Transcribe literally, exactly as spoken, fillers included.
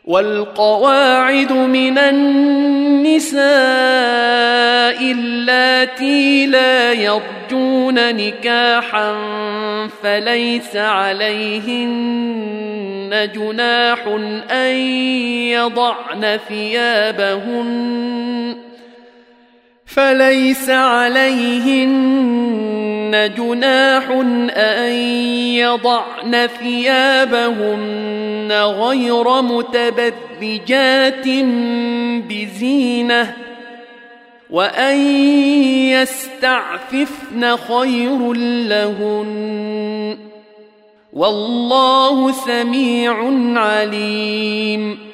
والقواعد من النساء اللاتي لا يرجون نكاحا فليس عليهن جناح أن يضعن ثيابهن فليس عليهن جناح أن يضعن ثيابهن غير متبرجات بزينة وأن يستعففن خير لهن والله سميع عليم.